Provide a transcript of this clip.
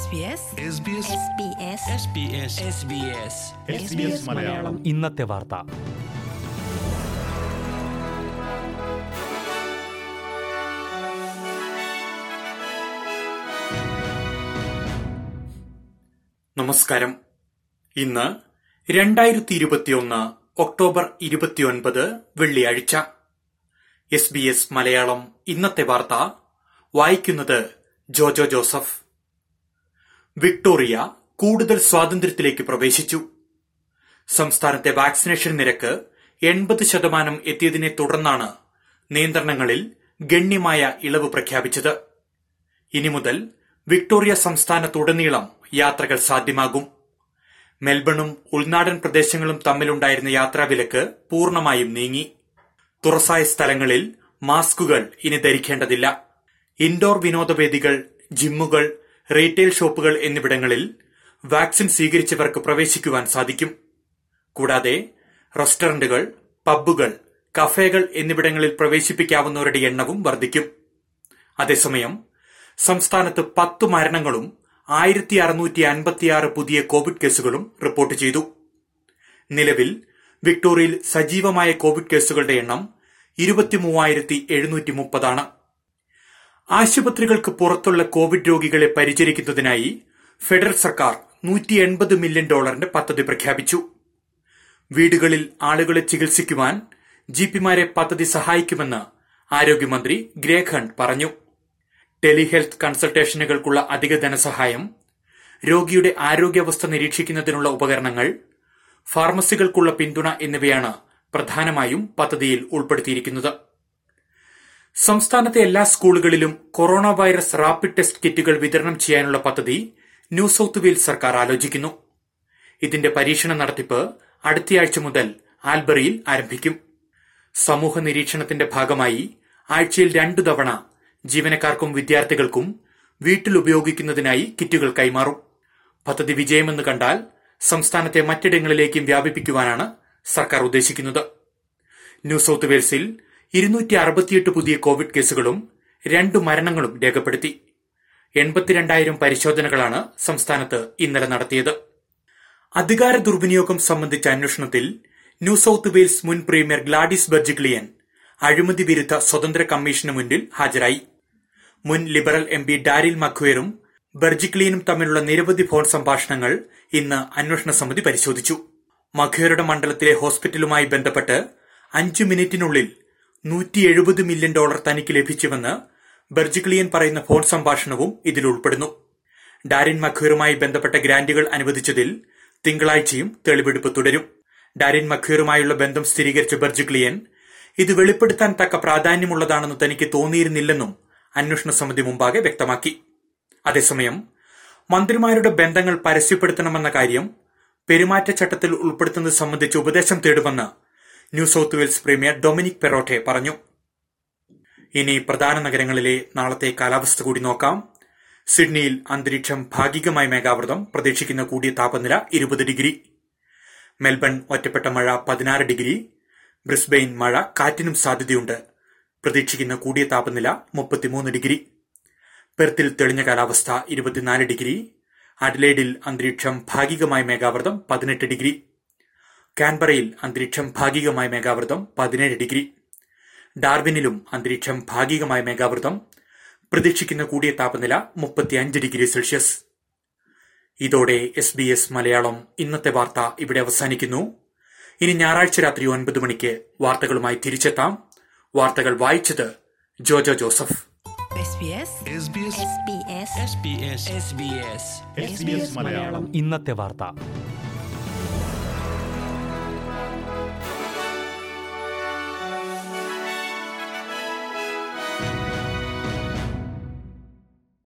മലയാളം ഇന്നത്തെ വാർത്ത. നമസ്കാരം. ഇന്ന് 2021 ഒക്ടോബർ 29 വെള്ളിയാഴ്ച. SBS മലയാളം ഇന്നത്തെ വാർത്ത വായിക്കുന്നത് ജോജോ ജോസഫ്. വിക്ടോറിയ കൂടുതൽ സ്വാതന്ത്ര്യത്തിലേക്ക് പ്രവേശിച്ചു. സംസ്ഥാനത്തെ വാക്സിനേഷൻ നിരക്ക് 80% എത്തിയതിനെ തുടർന്നാണ് നിയന്ത്രണങ്ങളിൽ ഗണ്യമായ ഇളവ് പ്രഖ്യാപിച്ചത്. ഇനി മുതൽ വിക്ടോറിയ സംസ്ഥാനത്തുടനീളം യാത്രകൾ സാധ്യമാകും. മെൽബണും ഉൾനാടൻ പ്രദേശങ്ങളും തമ്മിലുണ്ടായിരുന്ന യാത്രാവിലക്ക് പൂർണ്ണമായും നീങ്ങി. തുറസായ സ്ഥലങ്ങളിൽ മാസ്കുകൾ ഇനി ധരിക്കേണ്ടതില്ല. ഇൻഡോർ വിനോദവേദികൾ, ജിമ്മുകൾ, റീറ്റെയിൽ ഷോപ്പുകൾ എന്നിവിടങ്ങളിൽ വാക്സിൻ സ്വീകരിച്ചവർക്ക് പ്രവേശിക്കുവാൻ സാധിക്കും. കൂടാതെ റെസ്റ്റോറന്റുകൾ, പബ്ബുകൾ, കഫേകൾ എന്നിവിടങ്ങളിൽ പ്രവേശിപ്പിക്കാവുന്നവരുടെ എണ്ണവും വർദ്ധിക്കും. അതേസമയം സംസ്ഥാനത്ത് 10 മരണങ്ങളും 1656 പുതിയ കോവിഡ് കേസുകളും റിപ്പോർട്ട് ചെയ്തു. നിലവിൽ വിക്ടോറിയയിൽ സജീവമായ കോവിഡ് കേസുകളുടെ എണ്ണം 23,730 ആണ്. ആശുപത്രികൾക്ക് പുറത്തുള്ള കോവിഡ് രോഗികളെ പരിചരിക്കുന്നതിനായി ഫെഡറൽ സർക്കാർ $180 മില്യൺ പദ്ധതി പ്രഖ്യാപിച്ചു. വീടുകളിൽ ആളുകളെ ചികിത്സിക്കുവാൻ ജിപിമാരെ പദ്ധതി സഹായിക്കുമെന്ന് ആരോഗ്യമന്ത്രി ഗ്രേഗ് ഹണ്ട് പറഞ്ഞു. ടെലിഹെൽത്ത് കൺസൾട്ടേഷനുകൾക്കുള്ള അധിക ധനസഹായം, രോഗിയുടെ ആരോഗ്യാവസ്ഥ നിരീക്ഷിക്കുന്നതിനുള്ള ഉപകരണങ്ങൾ, ഫാർമസികൾക്കുള്ള പിന്തുണ എന്നിവയാണ് പ്രധാനമായും പദ്ധതിയിൽ ഉൾപ്പെടുത്തിയിരിക്കുന്നത്. സംസ്ഥാനത്തെ എല്ലാ സ്കൂളുകളിലും കൊറോണ വൈറസ് റാപ്പിഡ് ടെസ്റ്റ് കിറ്റുകൾ വിതരണം ചെയ്യാനുള്ള പദ്ധതി ന്യൂ സൌത്ത് വെയിൽസ് സർക്കാർ ആലോചിക്കുന്നു. ഇതിന്റെ പരീക്ഷണ നടത്തിപ്പ് അടുത്തയാഴ്ച മുതൽ ആൽബറിയിൽ ആരംഭിക്കും. സമൂഹ നിരീക്ഷണത്തിന്റെ ഭാഗമായി ആഴ്ചയിൽ 2 തവണ ജീവനക്കാർക്കും വിദ്യാർത്ഥികൾക്കും വീട്ടിൽ ഉപയോഗിക്കുന്നതിനായി കിറ്റുകൾ കൈമാറും. പദ്ധതി വിജയമെന്ന് കണ്ടാൽ സംസ്ഥാനത്തെ മറ്റിടങ്ങളിലേക്കും വ്യാപിപ്പിക്കുവാനാണ് സർക്കാർ ഉദ്ദേശിക്കുന്നത്. ന്യൂ സൌത്ത് വെയിൽസിൽ 268 പുതിയ കോവിഡ് കേസുകളും 2 മരണങ്ങളും രേഖപ്പെടുത്തി. 82,000 പരിശോധനകളാണ് സംസ്ഥാനത്ത് ഇന്നലെ നടത്തിയത്. അധികാര ദുർവിനിയോഗം സംബന്ധിച്ച അന്വേഷണത്തിൽ ന്യൂ സൌത്ത് വെയിൽസ് മുൻ പ്രീമിയർ ഗ്ലാഡിസ് ബെർജിക്ലിയൻ അഴിമതി വിരുദ്ധ സ്വതന്ത്ര കമ്മീഷന് മുന്നിൽ ഹാജരായി. മുൻ ലിബറൽ MP ഡാരിൽ മക്വേറും ബെർജിക്ലിയനും തമ്മിലുള്ള നിരവധി ഫോൺ സംഭാഷണങ്ങൾ ഇന്ന് അന്വേഷണ സമിതി പരിശോധിച്ചു. മക്വേറുടെ മണ്ഡലത്തിലെ ഹോസ്പിറ്റലുമായി ബന്ധപ്പെട്ട് 5 മിനിറ്റിനുള്ളിൽ $170 മില്യൺ തനിക്ക് ലഭിച്ചുവെന്ന് ബെർജിക്ലിയൻ പറയുന്ന ഫോൺ സംഭാഷണവും ഇതിൽ ഉൾപ്പെടുന്നു. ഡാരിൻ മക്വേറുമായി ബന്ധപ്പെട്ട ഗ്രാന്റുകൾ അനുവദിച്ചതിൽ തിങ്കളാഴ്ചയും തെളിവെടുപ്പ് തുടരും. ഡാരിൻ മക്വേറുമായുള്ള ബന്ധം സ്ഥിരീകരിച്ച ബെർജിക്ലിയൻ ഇത് വെളിപ്പെടുത്താൻ തക്ക പ്രാധാന്യമുള്ളതാണെന്ന് തനിക്ക് തോന്നിയിരുന്നില്ലെന്നും അന്വേഷണ സമിതി മുമ്പാകെ വ്യക്തമാക്കി. അതേസമയം മന്ത്രിമാരുടെ ബന്ധങ്ങൾ പരസ്യപ്പെടുത്തണമെന്ന കാര്യം പെരുമാറ്റച്ചട്ടത്തിൽ ഉൾപ്പെടുത്തുന്നത് സംബന്ധിച്ച് ഉപദേശം തേടുമെന്ന് New South Wales premier Dominic Perrottet പറഞ്ഞു. ഇനി പ്രധാന നഗരങ്ങളിലെ നാളത്തെ കാലാവസ്ഥ കൂടി നോക്കാം. സിഡ്നിയിൽ അന്തരീക്ഷം ഭാഗികമായി മേഘാവൃതം, പ്രതീക്ഷിക്കുന്ന കൂടിയ താപനില 20 ഡിഗ്രി. മെൽബൺ ഒറ്റപ്പെട്ട മഴ 16 ഡിഗ്രി. ബ്രിസ്ബെയിൻ മഴ, കാറ്റിനും സാധ്യതയുണ്ട്, പ്രതീക്ഷിക്കുന്ന കൂടിയ താപനില 33 ഡിഗ്രി. പെർത്തിൽ തെളിഞ്ഞ കാലാവസ്ഥ 24 ഡിഗ്രി. അഡ്ലേഡിൽ അന്തരീക്ഷം ഭാഗികമായി മേഘാവൃതം 18 ഡിഗ്രി. കാൻബറയിൽ അന്തരീക്ഷം ഭാഗികമായി മേഘാവൃതം 17 ഡിഗ്രി. ഡാർവിനിലും അന്തരീക്ഷം ഭാഗികമായി മേഘാവൃതം, പ്രതീക്ഷിക്കുന്ന കൂടിയ താപനില 35 ഡിഗ്രി സെൽഷ്യസ്. ഇതോടെ SBS മലയാളം ഇന്നത്തെ വാർത്ത ഇവിടെ അവസാനിക്കുന്നു. ഇനി ഞായറാഴ്ച രാത്രി 9 മണിക്ക് വാർത്തകളുമായി തിരിച്ചെത്താം. വാർത്തകൾ വായിച്ചത് ജോജോ ജോസഫ്. ഇന്നത്തെ വാർത്ത.